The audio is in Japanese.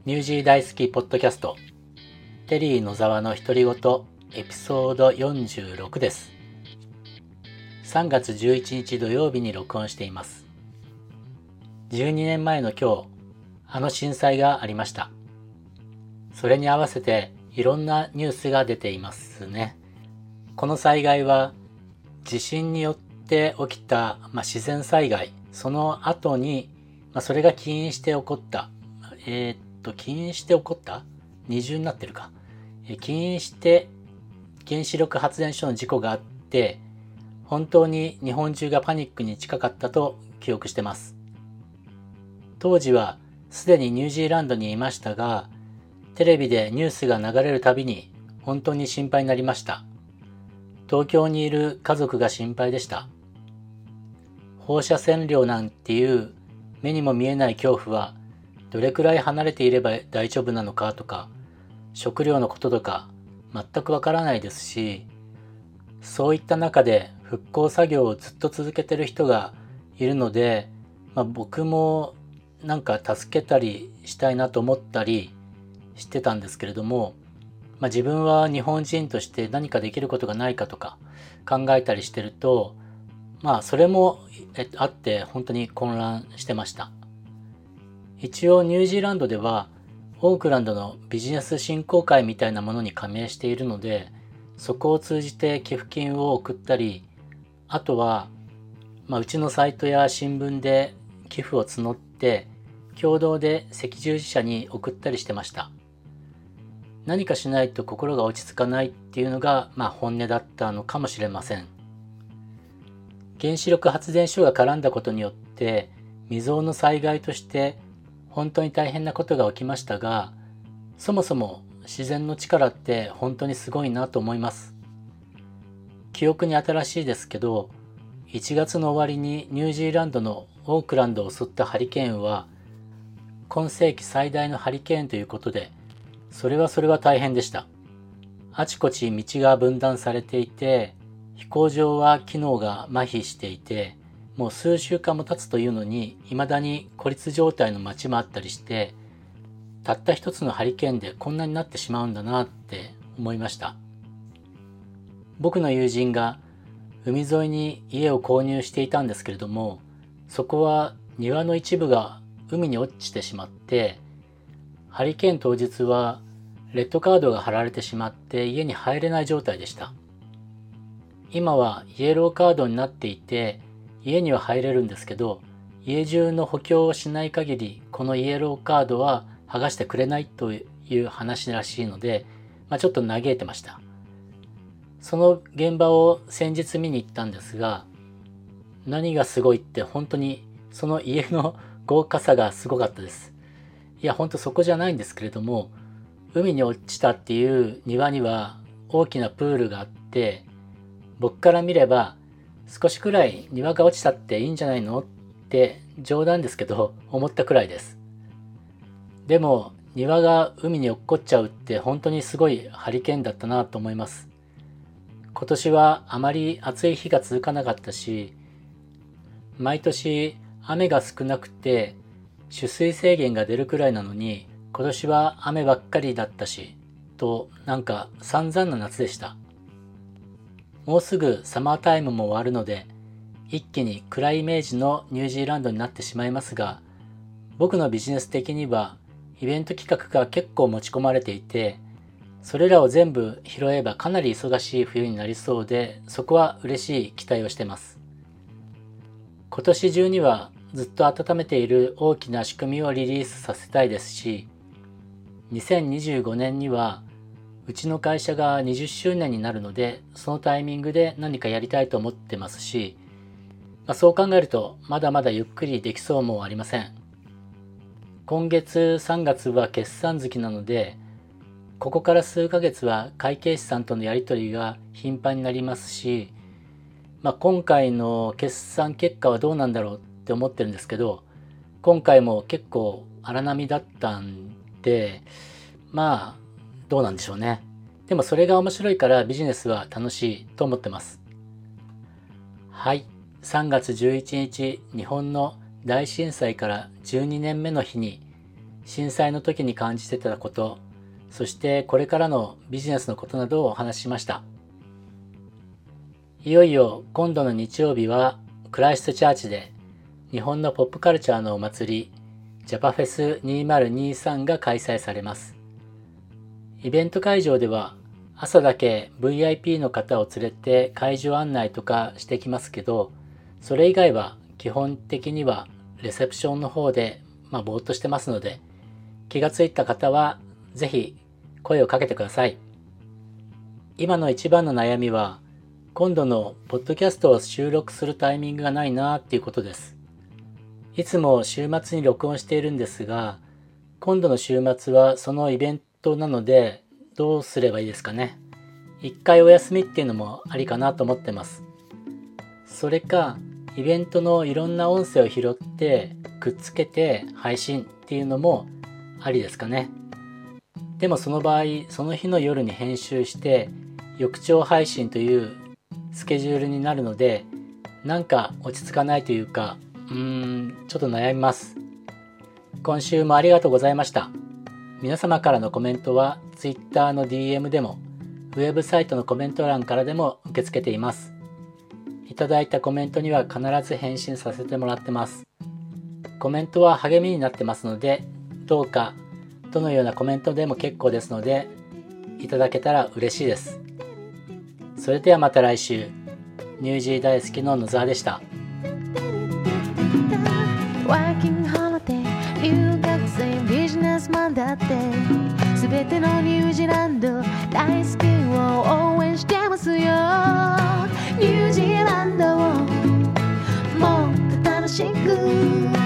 ニュージー大好きポッドキャストテリー野沢の独り言エピソード46です。3月11日土曜日に録音しています。12年前の今日、あの震災がありました。それに合わせていろんなニュースが出ていますね。この災害は地震によって起きた、自然災害、その後に、それが起因して起こった起因して起こった二重になってるか。起因して原子力発電所の事故があって、本当に日本中がパニックに近かったと記憶してます。当時はすでにニュージーランドにいましたが、テレビでニュースが流れるたびに本当に心配になりました。東京にいる家族が心配でした。放射線量なんていう目にも見えない恐怖はどれくらい離れていれば大丈夫なのかとか、食料のこととか全くわからないですし、そういった中で復興作業をずっと続けてる人がいるので、僕も助けたりしたいなと思ったりしてたんですけれども、自分は日本人として何かできることがないかとか考えたりしてると、それもあって本当に混乱してました。一応ニュージーランドではオークランドのビジネス振興会みたいなものに加盟しているので、そこを通じて寄付金を送ったり、あとは、うちのサイトや新聞で寄付を募って共同で赤十字社に送ったりしてました。何かしないと心が落ち着かないっていうのが、本音だったのかもしれません。原子力発電所が絡んだことによって未曾有の災害として本当に大変なことが起きましたが、そもそも自然の力って本当にすごいなと思います。記憶に新しいですけど、1月の終わりにニュージーランドのオークランドを襲ったハリケーンは今世紀最大のハリケーンということで、それは大変でした。あちこち道が分断されていて、飛行場は機能が麻痺していて、もう数週間も経つというのに未だに孤立状態の街もあったりして、たった一つのハリケーンでこんなになってしまうんだなって思いました。僕の友人が海沿いに家を購入していたんですけれども、そこは庭の一部が海に落ちてしまって、ハリケーン当日はレッドカードが貼られてしまって家に入れない状態でした。今はイエローカードになっていて家には入れるんですけど、家中の補強をしない限りこのイエローカードは剥がしてくれないという話らしいので、ちょっと嘆いてました。その現場を先日見に行ったんですが、何がすごいって本当にその家の豪華さがすごかったです。いや本当そこじゃないんですけれども、海に落ちたっていう庭には大きなプールがあって、僕から見れば少しくらい庭が落ちたっていいんじゃないのって冗談ですけど思ったくらいです。でも庭が海に落っこっちゃうって本当にすごいハリケーンだったなと思います。今年はあまり暑い日が続かなかったし、毎年雨が少なくて取水制限が出るくらいなのに、今年は雨ばっかりだったしと散々な夏でした。もうすぐサマータイムも終わるので、一気に暗いイメージのニュージーランドになってしまいますが、僕のビジネス的にはイベント企画が結構持ち込まれていて、それらを全部拾えばかなり忙しい冬になりそうで、そこは嬉しい期待をしてます。今年中にはずっと温めている大きな仕組みをリリースさせたいですし、2025年にはうちの会社が20周年になるので、そのタイミングで何かやりたいと思ってますし、そう考えるとまだまだゆっくりできそうもありません。今月3月は決算月なので、ここから数ヶ月は会計士さんとのやり取りが頻繁になりますし、今回の決算結果はどうなんだろうって思ってるんですけど、今回も結構荒波だったんで、どうなんでしょうね。でもそれが面白いからビジネスは楽しいと思ってます。はい、3月11日、日本の大震災から12年目の日に震災の時に感じてたこと、そしてこれからのビジネスのことなどをお話ししました。いよいよ今度の日曜日はクライストチャーチで日本のポップカルチャーのお祭りジャパフェス2023が開催されます。イベント会場では朝だけ VIP の方を連れて会場案内とかしてきますけど、それ以外は基本的にはレセプションの方でぼーっとしてますので、気がついた方はぜひ声をかけてください。今の一番の悩みは今度のポッドキャストを収録するタイミングがないなっていうことです。いつも週末に録音しているんですが、今度の週末はそのイベントなのでどうすればいいですかね。一回お休みっていうのもありかなと思ってます。それかイベントのいろんな音声を拾ってくっつけて配信っていうのもありですかね。でもその場合、その日の夜に編集して翌朝配信というスケジュールになるので、なんか落ち着かないというか、ちょっと悩みます。今週もありがとうございました。皆様からのコメントは Twitter の DM でもウェブサイトのコメント欄からでも受け付けています。いただいたコメントには必ず返信させてもらってます。コメントは励みになってますので、どうかどのようなコメントでも結構ですのでいただけたら嬉しいです。それではまた来週。ニュージー大好きの野沢でした。 ワーキングホリデー、留学生、ビジネスマンだってすべてのニュージーランド大好きを応援してますよ。ニュージーランドをもっと楽しく